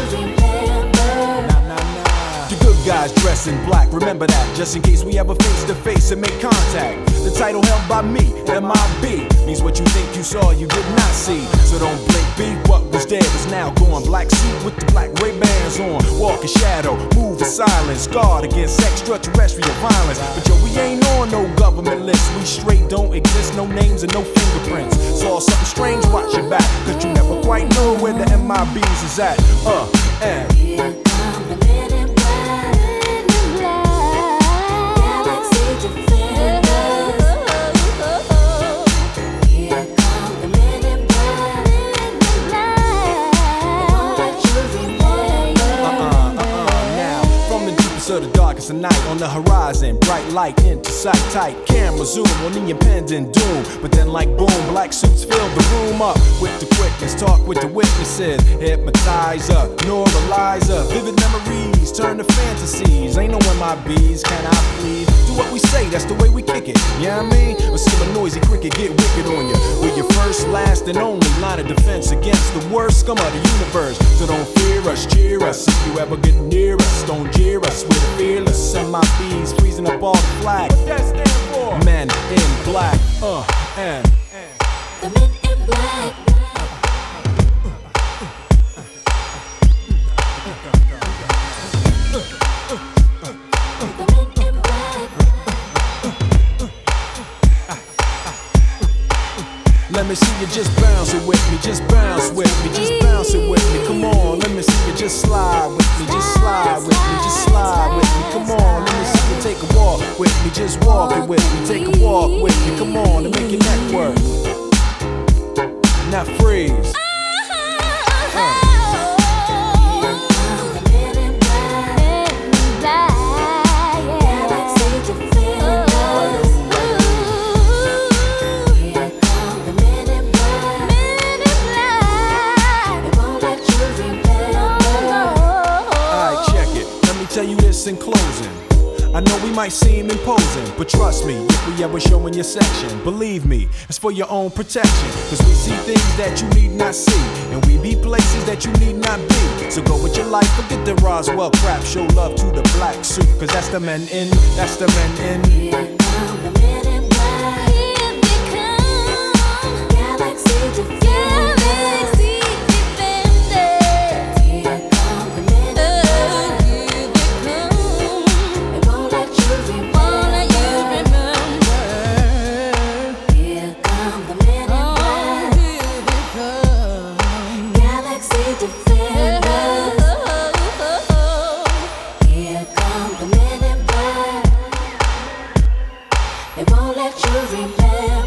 remember. Nah, nah, nah. The good guys dress in black, remember that, just in case we ever face to face and make contact. The title held by me, MIB, means what you think you saw, you did not see. So don't blink, be what was dead is now gone. Black suit with the black Ray-Bans on, walk in shadow, move in silence, guard against extraterrestrial violence. But yo, we ain't on no government list, we straight don't exist, no names and no fingerprints. Saw something strange, watch your back, cause you never quite know where the MIBs is at. And Here come the men in black, Galaxy Defenders. Here come the men in black, they won't let you remember. now, from the deepest of the darkest of night, on the horizon, bright light into sight, tight camera zoom on the impending doom. But then like boom, black suits fill the room up with the quickness, talk with the witnesses, hypnotizer, neuralizer, vivid memories turn to fantasies. Ain't no MIBs, can I please? Do what we say, that's the way we kick it, you know what I mean? Or see a noisy cricket get wicked on you. We're your first, last, and only line of defense against the worst scum of the universe. So don't fear us, cheer us, if you ever get near us, don't jeer us, we're the fearless. MIBs freezing up all the flag. What that stand for? Men in black, and The men in black. The men in black. let me see you just bounce it with me, just bounce with me, just bounce it with me. Come on, let me see you just slide with me, just slide with me, just slide with me. Come on, let me see you take a walk with me, just walk it with me, take a walk with me. Come on, and make your neck work. Now freeze. Tell you this in closing, I know we might seem imposing, but trust me, if we ever show in your section, believe me, it's for your own protection. Cause we see things that you need not see, and we be places that you need not be. So go with your life, forget the Roswell crap, show love to the black suit, cause that's the men in, that's the men in. Here come the men in black. Here they come. Galaxy Defenders. Here come the men in black. They won't let you remember. Here come the men in black. Galaxy Defenders. Here come the men in black. They won't let you remember.